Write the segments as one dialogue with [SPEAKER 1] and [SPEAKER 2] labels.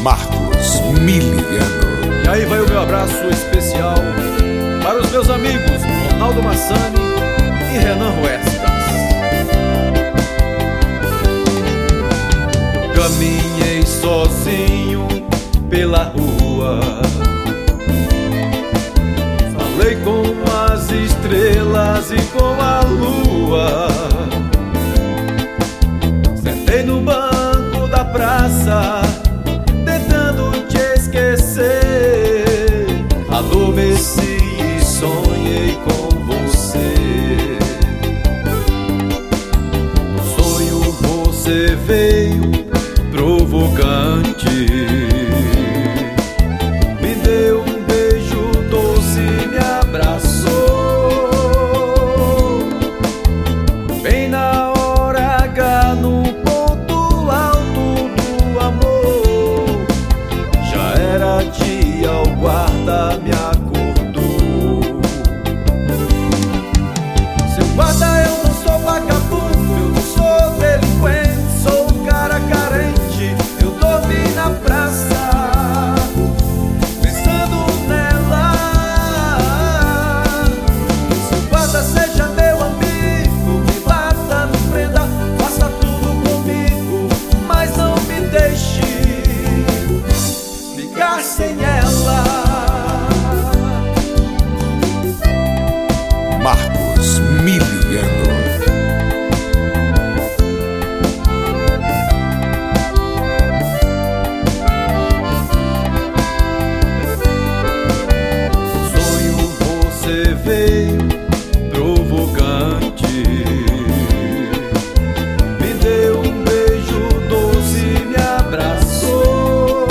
[SPEAKER 1] Marcos Miliano.
[SPEAKER 2] E aí vai o meu abraço especial para os meus amigos Ronaldo Massani e Renan Huescas. Caminhei sozinho pela rua, falei com as estrelas e com a lua. Sentei no banco da praça, tentando te esquecer. Adormeci e sonhei com você. No sonho você veio provocante, me deu um beijo doce, me abraçou. Bem na hora H, no ponto alto do amor. Já era dia, o guarda me acordou. Seu guarda, eu não sou vagabundo, eu não sou delinquente, sou um cara carente. Eu dormi na praça, pensando nela. Seu guarda, seja meu amigo, me bata, me prenda, faça tudo comigo, mas não me deixe ficar sem ela.
[SPEAKER 1] Marcos Miliano.
[SPEAKER 2] Você veio provocante, me deu um beijo doce, me abraçou.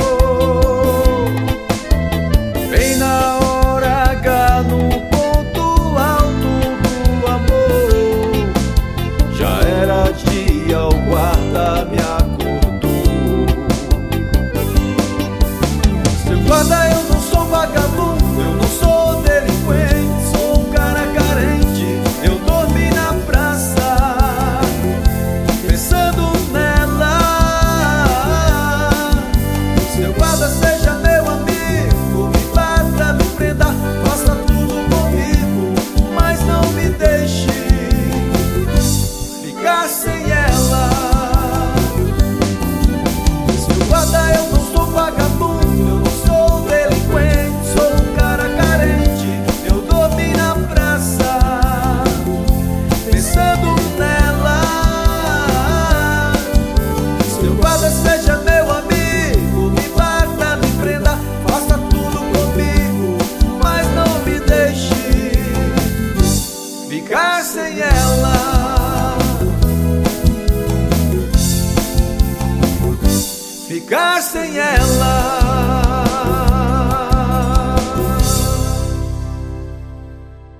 [SPEAKER 2] Bem na hora H, no ponto alto do amor. Já era dia, o guarda me acordou. Seu guarda, eu não sou vagabundo, eu não sou delinquente, sou um cara carente. Eu dormi na praça, pensando nela. Seu guarda, seja meu amigo, me bata, me prenda, faça tudo comigo, mas não me deixe ficar sem ela. Seu guarda, eu não sou vagabundo, eu não sou delinquente, sou um cara carente. Eu dormi na praça, pensando nela. Seu guarda, seja meu amigo, me bata, me prenda, faça tudo comigo, mas não me deixe ficar sem ela. Ficar sem ela.